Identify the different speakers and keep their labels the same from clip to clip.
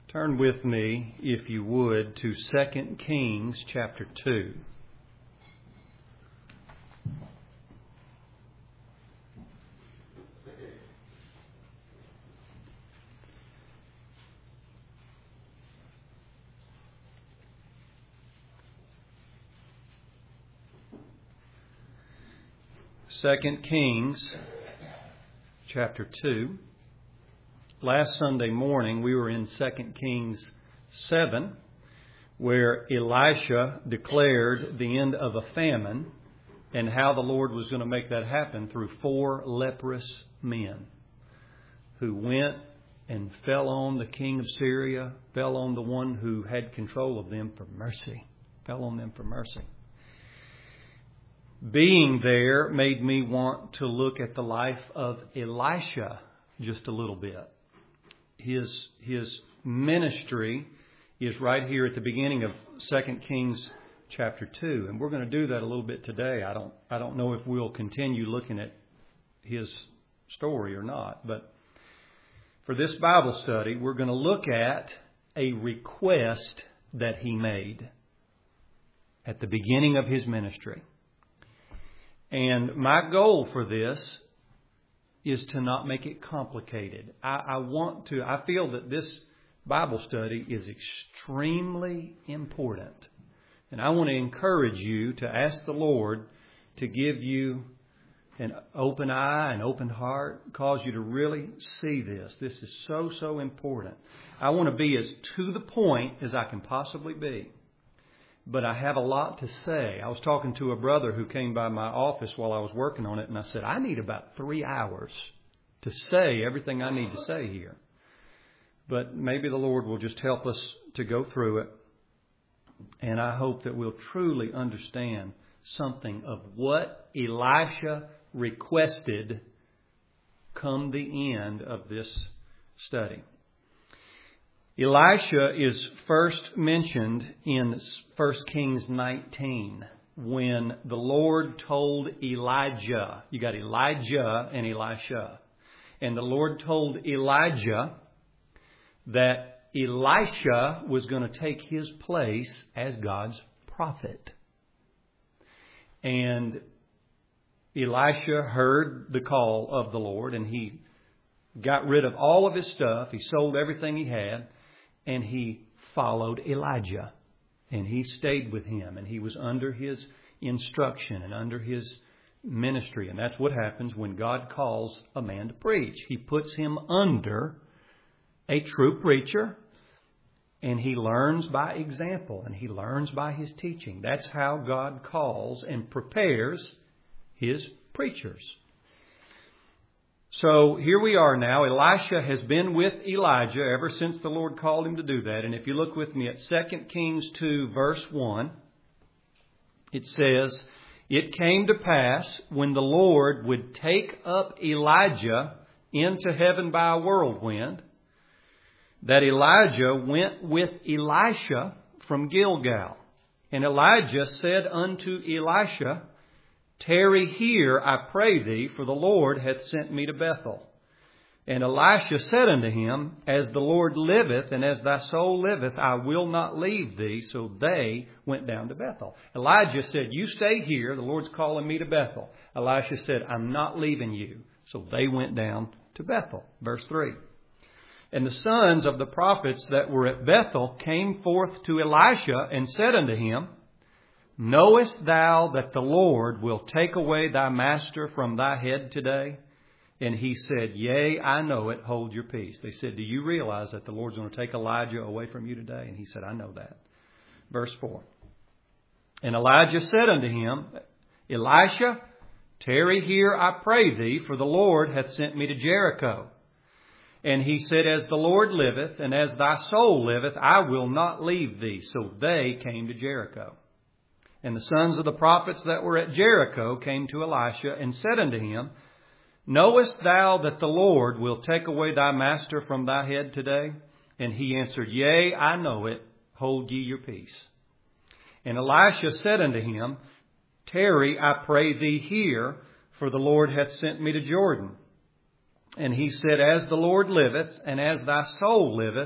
Speaker 1: Turn with me, if you would, to 2 Kings chapter 2. Second Kings chapter 2. Last Sunday morning we were in 2 Kings 7, where Elisha declared the end of a famine and how the Lord was going to make that happen through 4 leprous men who went and fell on the king of Syria, fell on the one who had control of them for mercy, fell on them for mercy. Being there made me want to look at the life of Elisha just a little bit. His ministry is right here at the beginning of 2 Kings chapter 2. And we're going to do that a little bit today. I don't know if we'll continue looking at his story or not. But for this Bible study, we're going to look at a request that he made at the beginning of his ministry. And my goal for this is to not make it complicated. I feel that this Bible study is extremely important. And I want to encourage you to ask the Lord to give you an open eye, an open heart, cause you to really see this. This is so important. I want to be as to the point as I can possibly be. But I have a lot to say. I was talking to a brother who came by my office while I was working on it, and I said, I need about 3 hours to say everything I need to say here. But maybe the Lord will just help us to go through it. And I hope that we'll truly understand something of what Elisha requested come the end of this study. Elisha is first mentioned in 1 Kings 19 when the Lord told Elijah. You got Elijah and Elisha. And the Lord told Elijah that Elisha was going to take his place as God's prophet. And Elisha heard the call of the Lord, and he got rid of all of his stuff. He sold everything he had. And he followed Elijah, and he stayed with him, and he was under his instruction and under his ministry. And that's what happens when God calls a man to preach. He puts him under a true preacher, and he learns by example, and he learns by his teaching. That's how God calls and prepares his preachers. So here we are now. Elisha has been with Elijah ever since the Lord called him to do that. And if you look with me at 2 Kings 2 verse 1, it says, It came to pass when the Lord would take up Elijah into heaven by a whirlwind, that Elijah went with Elisha from Gilgal. And Elijah said unto Elisha, Tarry here, I pray thee, for the Lord hath sent me to Bethel. And Elisha said unto him, As the Lord liveth, and as thy soul liveth, I will not leave thee. So they went down to Bethel. Elijah said, You stay here, the Lord's calling me to Bethel. Elisha said, I'm not leaving you. So they went down to Bethel. Verse 3. And the sons of the prophets that were at Bethel came forth to Elisha and said unto him, Knowest thou that the Lord will take away thy master from thy head today? And he said, Yea, I know it. Hold your peace. They said, Do you realize that the Lord's going to take Elijah away from you today? And he said, I know that. Verse 4. And Elijah said unto him, Elisha, tarry here, I pray thee, for the Lord hath sent me to Jericho. And he said, As the Lord liveth, and as thy soul liveth, I will not leave thee. So they came to Jericho. And the sons of the prophets that were at Jericho came to Elisha and said unto him, Knowest thou that the Lord will take away thy master from thy head today? And he answered, Yea, I know it. Hold ye your peace. And Elisha said unto him, Tarry, I pray thee here, for the Lord hath sent me to Jordan. And he said, As the Lord liveth, and as thy soul liveth,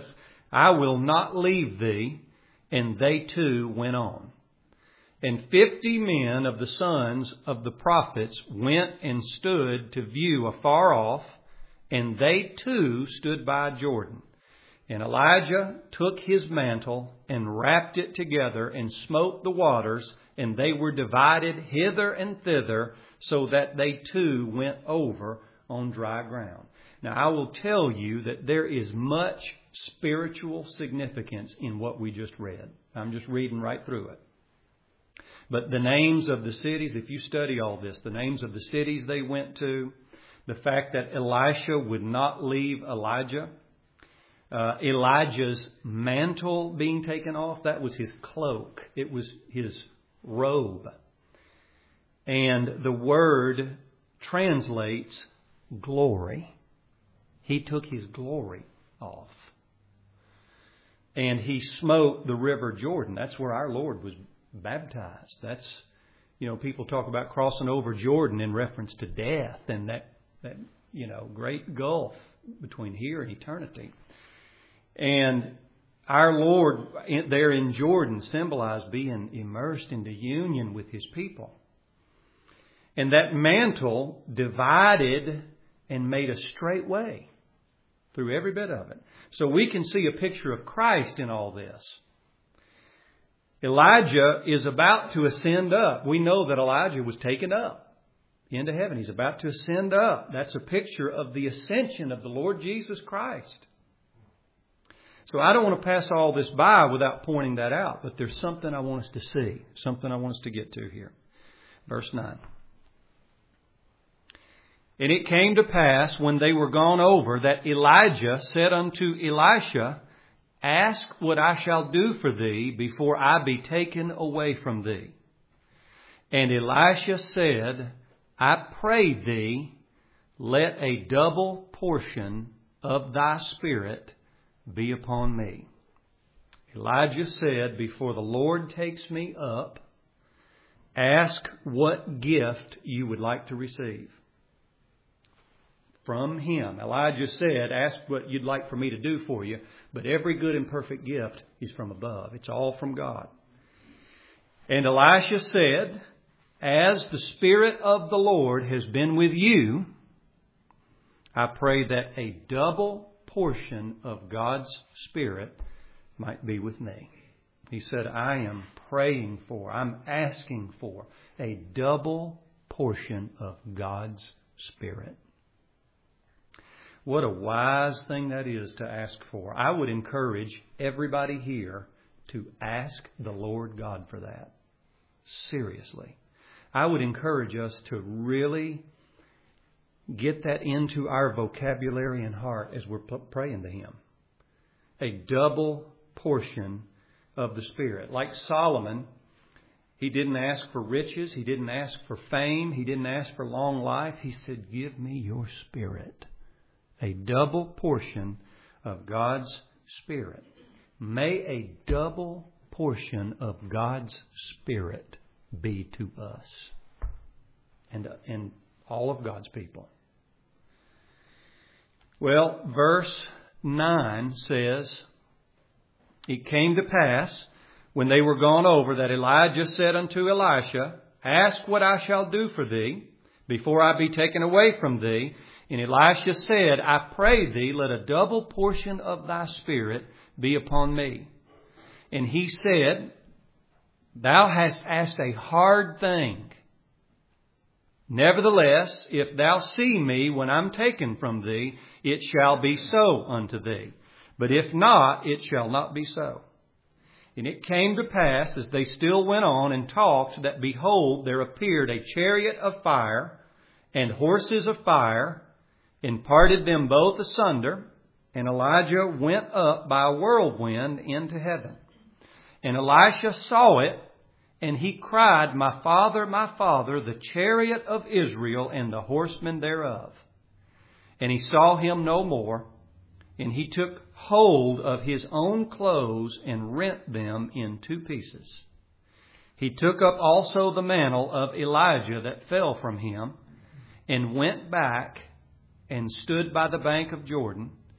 Speaker 1: I will not leave thee. And they too went on. And 50 men of the sons of the prophets went and stood to view afar off, and they too stood by Jordan. And Elijah took his mantle and wrapped it together and smote the waters, and they were divided hither and thither, so that they too went over on dry ground. Now, I will tell you that there is much spiritual significance in what we just read. I'm just reading right through it. But the names of the cities, if you study all this, the names of the cities they went to, the fact that Elisha would not leave Elijah, Elijah's mantle being taken off, that was his cloak. It was his robe. And the word translates glory. He took his glory off. And he smote the river Jordan. That's where our Lord was baptized. That's, people talk about crossing over Jordan in reference to death and that great gulf between here and eternity. And our Lord there in Jordan symbolized being immersed into union with His people. And that mantle divided and made a straight way through every bit of it. So we can see a picture of Christ in all this. Elijah is about to ascend up. We know that Elijah was taken up into heaven. He's about to ascend up. That's a picture of the ascension of the Lord Jesus Christ. So I don't want to pass all this by without pointing that out. But there's something I want us to see. Something I want us to get to here. Verse 9. And it came to pass when they were gone over that Elijah said unto Elisha, Ask what I shall do for thee before I be taken away from thee. And Elisha said, I pray thee, let a double portion of thy spirit be upon me. Elijah said, before the Lord takes me up, ask what gift you would like to receive from Him. Elijah said, ask what you'd like for me to do for you. But every good and perfect gift is from above. It's all from God. And Elisha said, as the Spirit of the Lord has been with you, I pray that a double portion of God's Spirit might be with me. He said, I am praying for, I'm asking for a double portion of God's Spirit. What a wise thing that is to ask for. I would encourage everybody here to ask the Lord God for that. Seriously. I would encourage us to really get that into our vocabulary and heart as we're praying to Him. A double portion of the Spirit. Like Solomon, he didn't ask for riches. He didn't ask for fame. He didn't ask for long life. He said, give me your Spirit. A double portion of God's Spirit. May a double portion of God's Spirit be to us and all of God's people. Well, verse 9 says, It came to pass, when they were gone over, that Elijah said unto Elisha, Ask what I shall do for thee, before I be taken away from thee. And Elisha said, I pray thee, let a double portion of thy spirit be upon me. And he said, Thou hast asked a hard thing. Nevertheless, if thou see me when I'm taken from thee, it shall be so unto thee. But if not, it shall not be so. And it came to pass, as they still went on and talked, that behold, there appeared a chariot of fire and horses of fire, and parted them both asunder, and Elijah went up by a whirlwind into heaven. And Elisha saw it, and he cried, My father, the chariot of Israel and the horsemen thereof. And he saw him no more, and he took hold of his own clothes and rent them in two pieces. He took up also the mantle of Elijah that fell from him, and went back and stood by the bank of Jordan,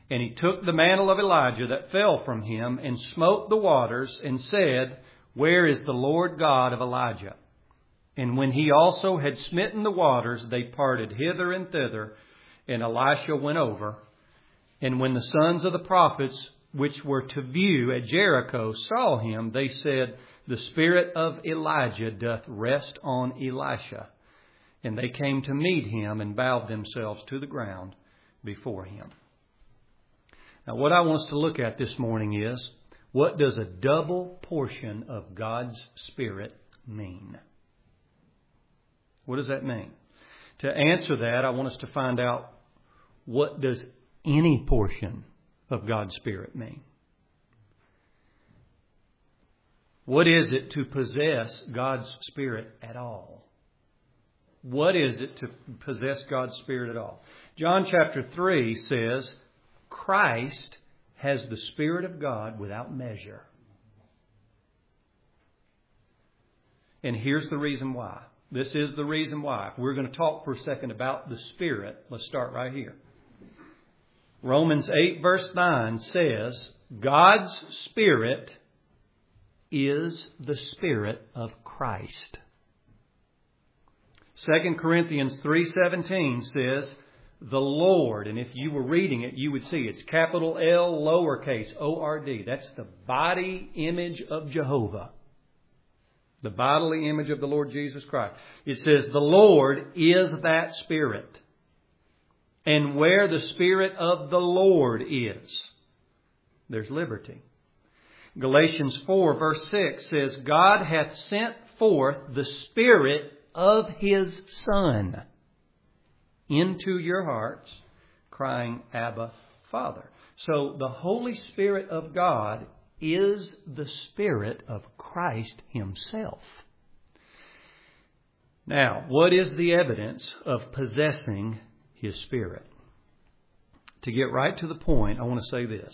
Speaker 1: And he took the mantle of Elijah that fell from him and smote the waters and said, Where is the Lord God of Elijah? And when he also had smitten the waters, they parted hither and thither, and Elisha went over. And when the sons of the prophets which were to view at Jericho saw him, they said, The spirit of Elijah doth rest on Elisha. And they came to meet him and bowed themselves to the ground before him. Now, what I want us to look at this morning is, what does a double portion of God's Spirit mean? What does that mean? To answer that, I want us to find out, what does any portion of God's Spirit mean? What is it to possess God's Spirit at all? What is it to possess God's Spirit at all? John chapter 3 says, Christ has the Spirit of God without measure. And here's the reason why. This is the reason why. We're going to talk for a second about the Spirit. Let's start right here. Romans 8 verse 9 says, God's Spirit is the Spirit of Christ. 2 Corinthians 3:17 says, the Lord, and if you were reading it, you would see it's capital L, lowercase O-R-D. That's the body image of Jehovah. The bodily image of the Lord Jesus Christ. It says the Lord is that Spirit. And where the Spirit of the Lord is, there's liberty. Galatians 4 verse 6 says, God hath sent forth the Spirit of His Son into your hearts, crying, Abba, Father. So the Holy Spirit of God is the Spirit of Christ Himself. Now, what is the evidence of possessing His Spirit? To get right to the point, I want to say this.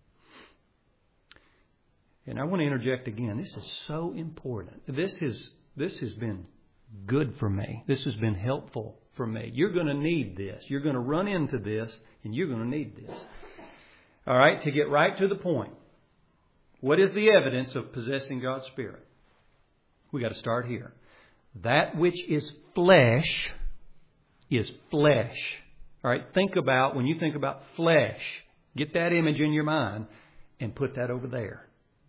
Speaker 1: And I want to interject again. This is so important. This has been good for me. This has been helpful for me. You're going to need this. You're going to run into this, and you're going to need this. All right, to get right to the point. What is the evidence of possessing God's Spirit? We got to start here. That which is flesh is flesh. All right, think about, when you think about flesh, get that image in your mind and put that over there.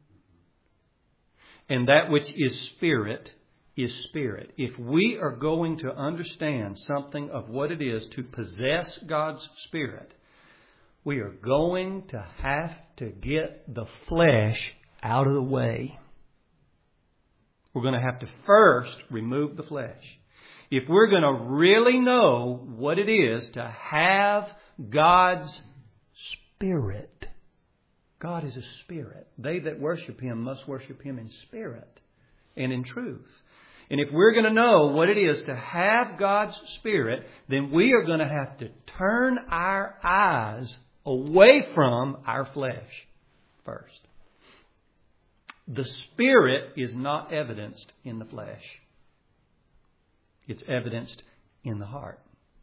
Speaker 1: And that which is spirit is spirit. If we are going to understand something of what it is to possess God's Spirit, we are going to have to get the flesh out of the way. We're going to have to first remove the flesh. If we're going to really know what it is to have God's Spirit, God is a Spirit. They that worship Him must worship Him in spirit and in truth. And if we're going to know what it is to have God's Spirit, then we are going to have to turn our eyes away from our flesh first. The Spirit is not evidenced in the flesh. It's evidenced in the heart.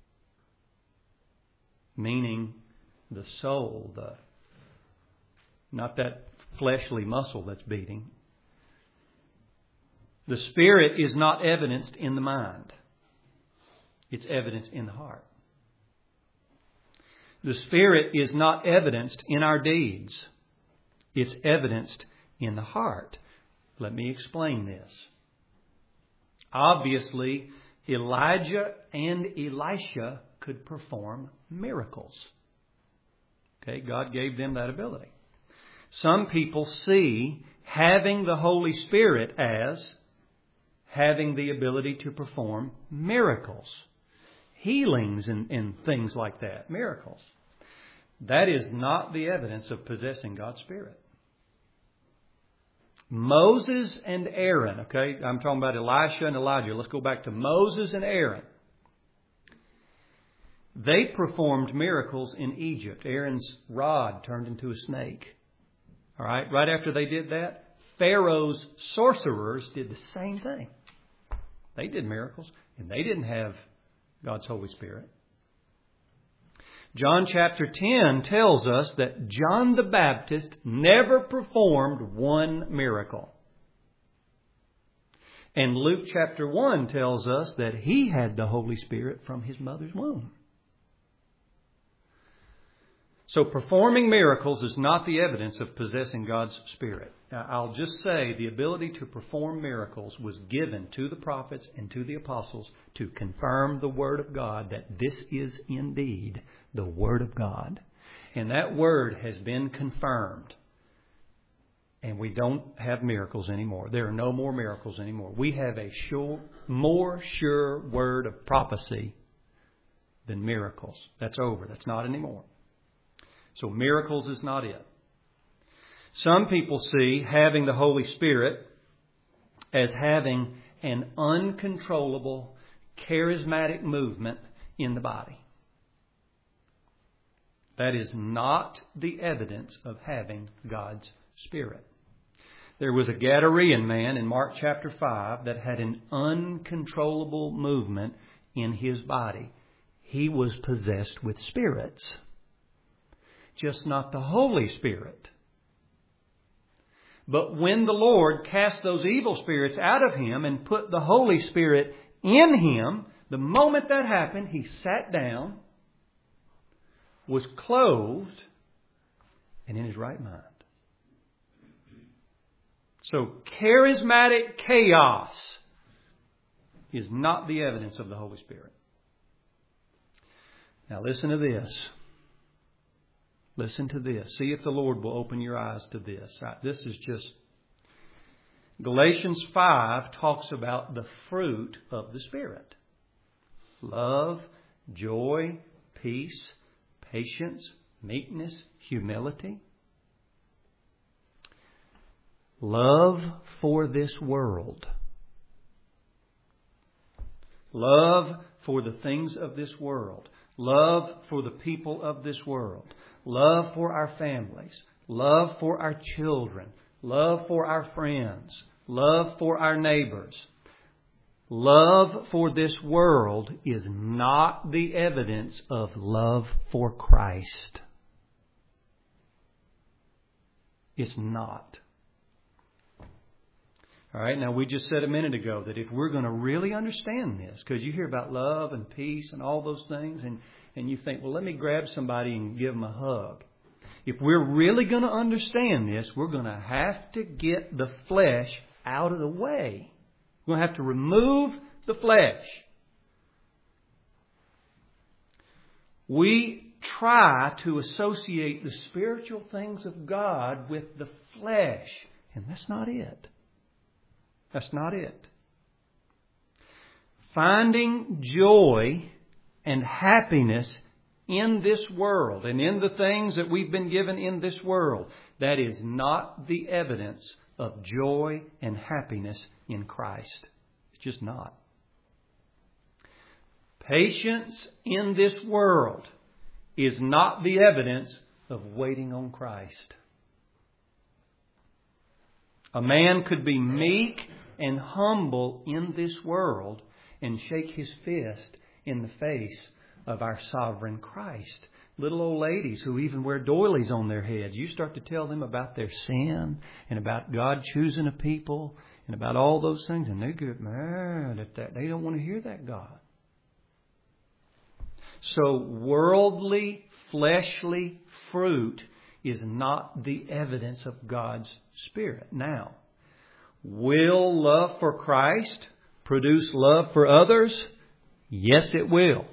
Speaker 1: Meaning the soul, not that fleshly muscle that's beating. The Spirit is not evidenced in the mind. It's evidenced in the heart. The Spirit is not evidenced in our deeds. It's evidenced in the heart. Let me explain this. Obviously, Elijah and Elisha could perform miracles. Okay, God gave them that ability. Some people see having the Holy Spirit as having the ability to perform miracles, healings and things like that, miracles. That is not the evidence of possessing God's Spirit. Moses and Aaron, okay, I'm talking about Elisha and Elijah. Let's go back to Moses and Aaron. They performed miracles in Egypt. Aaron's rod turned into a snake. All right, right after they did that, Pharaoh's sorcerers did the same thing. They did miracles, and they didn't have God's Holy Spirit. John chapter 10 tells us that John the Baptist never performed one miracle. And Luke chapter 1 tells us that he had the Holy Spirit from his mother's womb. So performing miracles is not the evidence of possessing God's Spirit. Now, I'll just say the ability to perform miracles was given to the prophets and to the apostles to confirm the Word of God, that this is indeed the Word of God. And that Word has been confirmed. And we don't have miracles anymore. There are no more miracles anymore. We have a more sure word of prophecy than miracles. That's over. That's not anymore. So miracles is not it. Some people see having the Holy Spirit as having an uncontrollable, charismatic movement in the body. That is not the evidence of having God's Spirit. There was a Gadarean man in Mark chapter 5 that had an uncontrollable movement in his body. He was possessed with spirits. Just not the Holy Spirit. But when the Lord cast those evil spirits out of him and put the Holy Spirit in him, the moment that happened, he sat down, was clothed, and in his right mind. So charismatic chaos is not the evidence of the Holy Spirit. Now listen to this. Listen to this. See if the Lord will open your eyes to this. This is just... Galatians 5 talks about the fruit of the Spirit. Love, joy, peace, patience, meekness, humility. Love for this world. Love for the things of this world. Love for the people of this world. Love for our families. Love for our children. Love for our friends. Love for our neighbors. Love for this world is not the evidence of love for Christ. It's not. All right, now we just said a minute ago that if we're going to really understand this, because you hear about love and peace and all those things, and you think, well, let me grab somebody and give them a hug. If we're really going to understand this, we're going to have to get the flesh out of the way. We're going to have to remove the flesh. We try to associate the spiritual things of God with the flesh, and that's not it. That's not it. Finding joy and happiness in this world and in the things that we've been given in this world, that is not the evidence of joy and happiness in Christ. It's just not. Patience in this world is not the evidence of waiting on Christ. A man could be meek and humble in this world and shake his fist in the face of our sovereign Christ. Little old ladies who even wear doilies on their heads, you start to tell them about their sin and about God choosing a people and about all those things, and they get mad at that. They don't want to hear that God. So worldly, fleshly fruit is not the evidence of God's Spirit. Now, will love for Christ produce love for others? Yes, it will.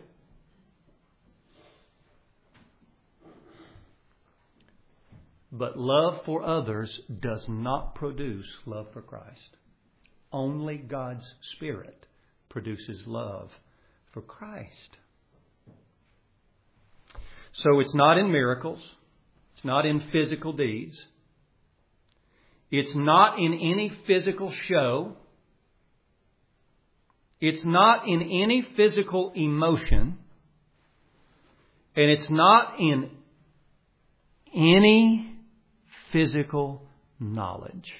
Speaker 1: But love for others does not produce love for Christ. Only God's Spirit produces love for Christ. So it's not in miracles. It's not in physical deeds. It's not in any physical show. It's not in any physical emotion. And it's not in any physical knowledge.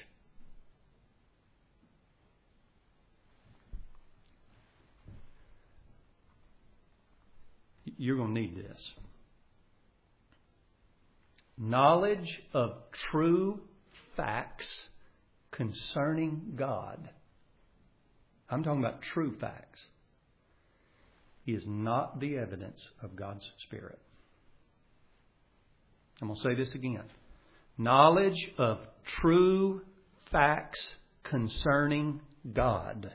Speaker 1: You're going to need this. knowledge of true facts concerning God, I'm talking about true facts, is not the evidence of God's Spirit. I'm going to say this again. Knowledge of true facts concerning God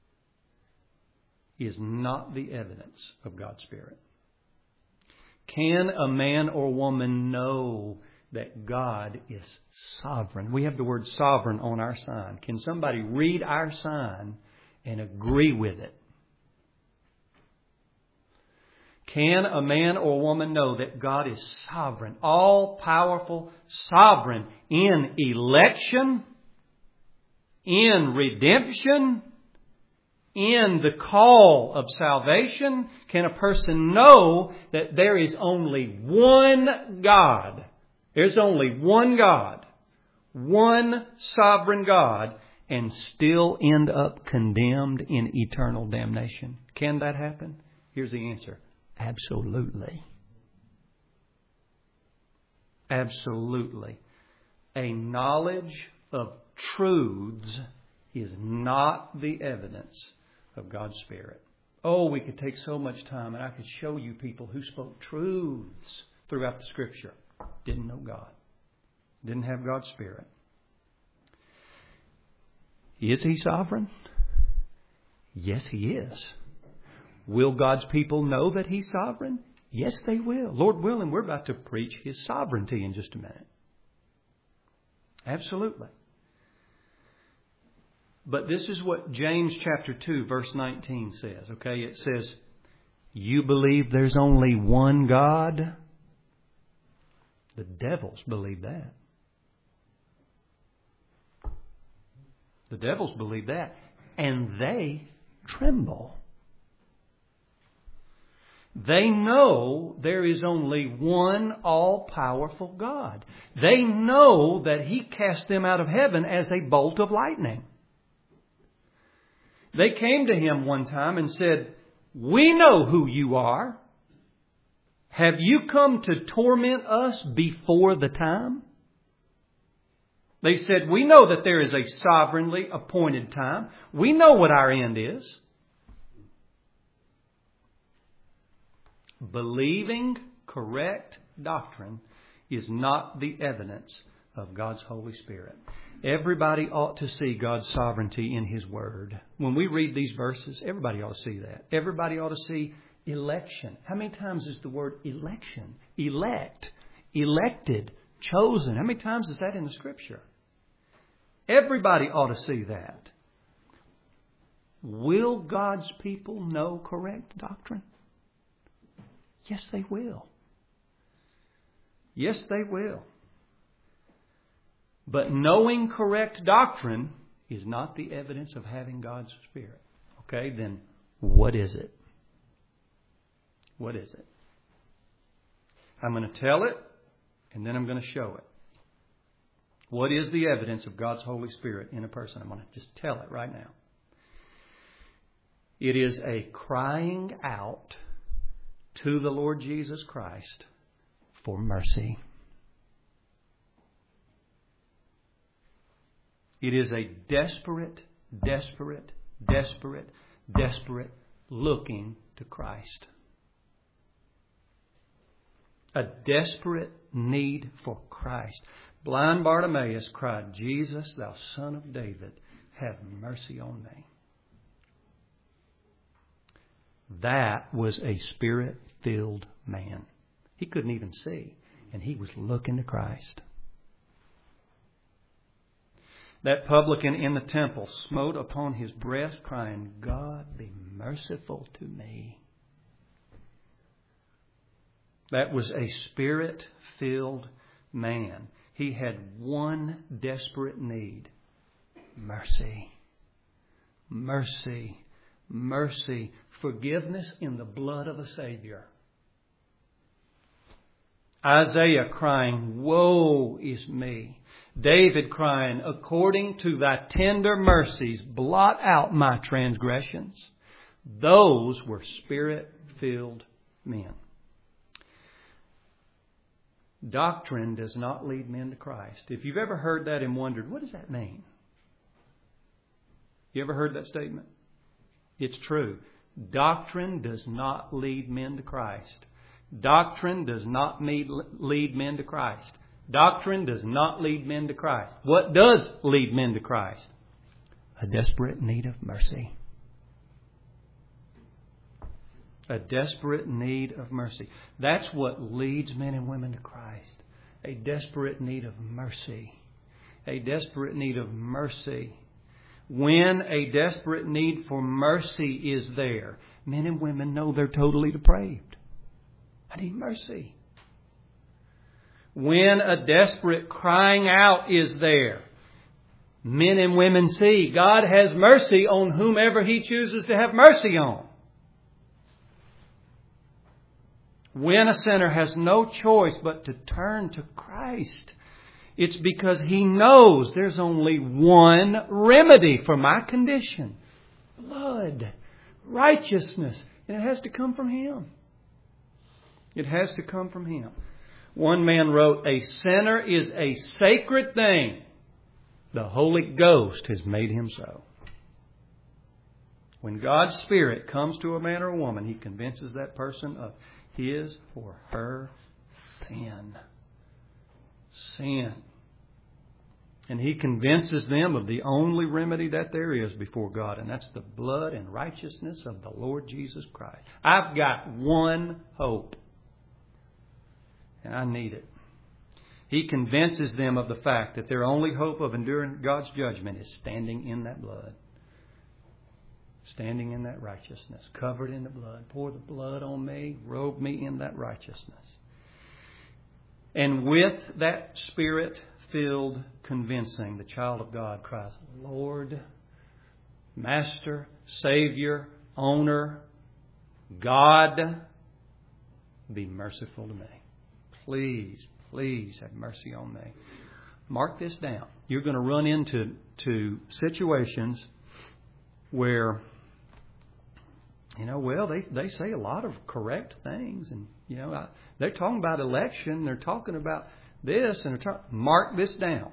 Speaker 1: is not the evidence of God's Spirit. Can a man or woman know that God is sovereign? We have the word sovereign on our sign. Can somebody read our sign and agree with it? Can a man or woman know that God is sovereign, all-powerful, sovereign in election, in redemption, in the call of salvation? Can a person know that there is only one God? There's only one God, one sovereign God, and still end up condemned in eternal damnation? Can that happen? Here's the answer. Absolutely. Absolutely. A knowledge of truths is not the evidence of God's Spirit. Oh, we could take so much time and I could show you people who spoke truths throughout the Scripture. Didn't know God. Didn't have God's Spirit. Is He sovereign? Yes, He is. Will God's people know that He's sovereign? Yes, they will. Lord willing, we're about to preach His sovereignty in just a minute. Absolutely. But this is what James chapter 2 verse 19 says. Okay, it says, you believe there's only one God? The devils believe that. The devils believe that. And they tremble. They know there is only one all-powerful God. They know that He cast them out of heaven as a bolt of lightning. They came to Him one time and said, we know who you are. Have you come to torment us before the time? They said, we know that there is a sovereignly appointed time. We know what our end is. Believing correct doctrine is not the evidence of God's Holy Spirit. Everybody ought to see God's sovereignty in His Word. When we read these verses, everybody ought to see that. Everybody ought to see election. How many times is the word election? Elect, elected, chosen. How many times is that in the Scripture? Everybody ought to see that. Will God's people know correct doctrine? Yes, they will. Yes, they will. But knowing correct doctrine is not the evidence of having God's Spirit. Okay, then what is it? What is it? I'm going to tell it, and then I'm going to show it. What is the evidence of God's Holy Spirit in a person? I'm going to just tell it right now. It is a crying out to the Lord Jesus Christ for mercy. It is a desperate looking to Christ. A desperate need for Christ. Blind Bartimaeus cried, Jesus, thou Son of David, have mercy on me. That was a Spirit-filled man. He couldn't even see, and he was looking to Christ. That publican in the temple smote upon his breast, crying, God, be merciful to me. That was a Spirit-filled man. He had one desperate need. Mercy. Mercy. Mercy. Forgiveness in the blood of a Savior. Isaiah crying, woe is me. David crying, according to thy tender mercies, blot out my transgressions. Those were Spirit-filled men. Doctrine does not lead men to Christ. If you've ever heard that and wondered, what does that mean? You ever heard that statement? It's true. Doctrine does not lead men to Christ. Doctrine does not lead men to Christ. Doctrine does not lead men to Christ. What does lead men to Christ? A desperate need of mercy. A desperate need of mercy. That's what leads men and women to Christ. A desperate need of mercy. A desperate need of mercy. When a desperate need for mercy is there, men and women know they're totally depraved. I need mercy. When a desperate crying out is there, men and women see God has mercy on whomever He chooses to have mercy on. When a sinner has no choice but to turn to Christ, it's because he knows there's only one remedy for my condition. Blood, righteousness. And it has to come from Him. It has to come from Him. One man wrote, "A sinner is a sacred thing. The Holy Ghost has made him so." When God's Spirit comes to a man or a woman, He convinces that person of his or her sin. Sin. And He convinces them of the only remedy that there is before God, and that's the blood and righteousness of the Lord Jesus Christ. I've got one hope, and I need it. He convinces them of the fact that their only hope of enduring God's judgment is standing in that blood. Standing in that righteousness. Covered in the blood. Pour the blood on me. Robe me in that righteousness. And with that Spirit-filled convincing, the child of God cries, "Lord, Master, Savior, Owner, God, be merciful to me. Please, please have mercy on me." Mark this down. You're going to run into situations where, they say a lot of correct things. And, they're talking about election. They're talking about this. And mark this down.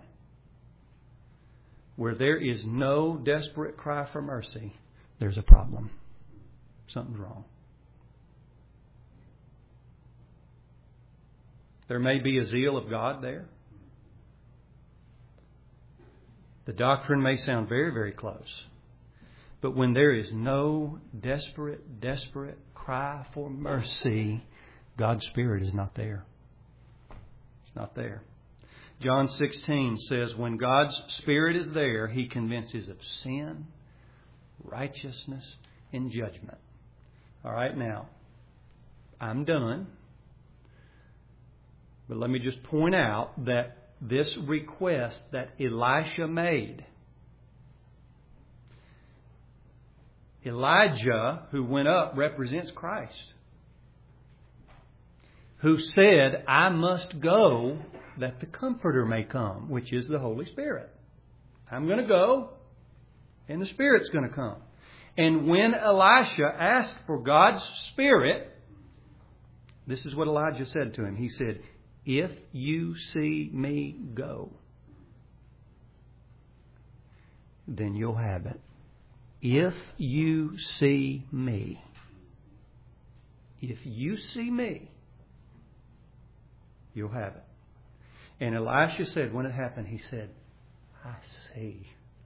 Speaker 1: Where there is no desperate cry for mercy, there's a problem. Something's wrong. There may be a zeal of God there. The doctrine may sound very, very close. But when there is no desperate cry for mercy, God's Spirit is not there. It's not there. John 16 says, when God's Spirit is there, He convinces of sin, righteousness, and judgment. All right, now, I'm done. But let me just point out that this request that Elisha made, Elijah, who went up, represents Christ, who said, "I must go that the Comforter may come," which is the Holy Spirit. I'm going to go, and the Spirit's going to come. And when Elisha asked for God's Spirit, this is what Elijah said to him. He said, "If you see me go, then you'll have it." If you see me. If you see me, you'll have it. And Elisha said, when it happened, he said, "I see.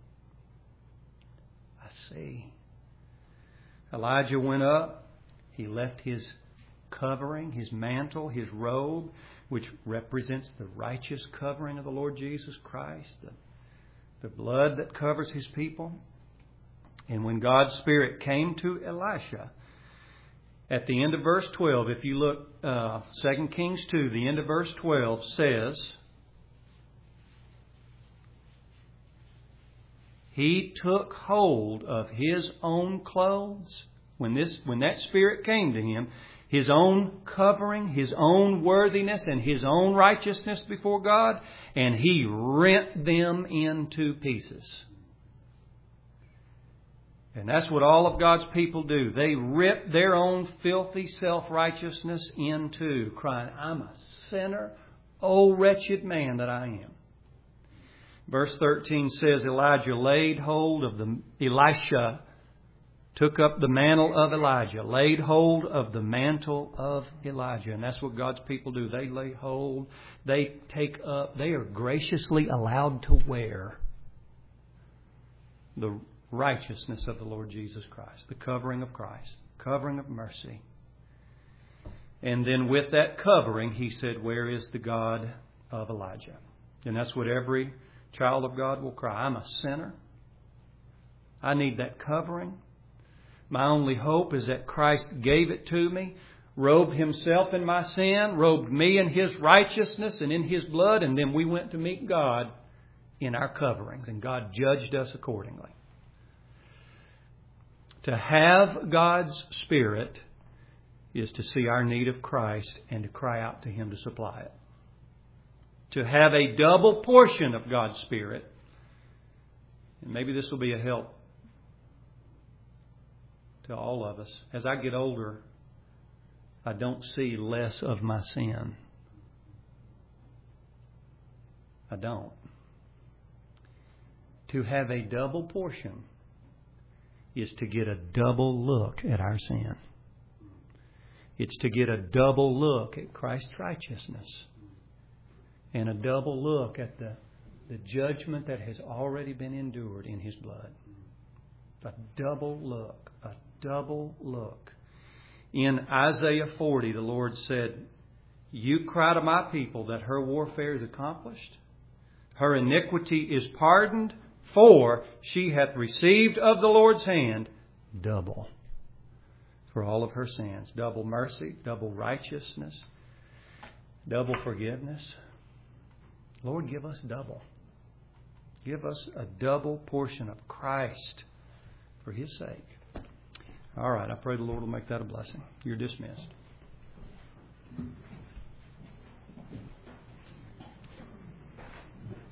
Speaker 1: I see." Elijah went up. He left his covering, his mantle, his robe, which represents the righteous covering of the Lord Jesus Christ, the blood that covers His people. And when God's Spirit came to Elisha, at the end of verse 12, if you look, 2 Kings 2, the end of verse 12 says, he took hold of his own clothes. When that Spirit came to him, his own covering, his own worthiness, and his own righteousness before God, and he rent them into pieces. And that's what all of God's people do. They rip their own filthy self-righteousness into, crying, "I'm a sinner. O wretched man that I am. Verse 13 says, Elisha took up the mantle of Elijah, laid hold of the mantle of Elijah. And that's what God's people do. They lay hold, they take up, they are graciously allowed to wear the righteousness of the Lord Jesus Christ, the covering of Christ, covering of mercy. And then with that covering, he said, where is the God of Elijah? And that's what every child of God will cry. I'm a sinner. I need that covering. My only hope is that Christ gave it to me, robed Himself in my sin, robed me in His righteousness and in His blood, and then we went to meet God in our coverings, and God judged us accordingly. To have God's Spirit is to see our need of Christ and to cry out to Him to supply it. To have a double portion of God's Spirit, and maybe this will be a help to all of us. As I get older, I don't see less of my sin. I don't. To have a double portion is to get a double look at our sin. It's to get a double look at Christ's righteousness and a double look at the judgment that has already been endured in His blood. A double look. A double look. In Isaiah 40, the Lord said, You cry to my people that her warfare is accomplished. Her iniquity is pardoned, for she hath received of the Lord's hand double for all of her sins. Double mercy, double righteousness, double forgiveness. Lord, give us double. Give us a double portion of Christ for His sake. All right, I pray the Lord will make that a blessing. You're dismissed.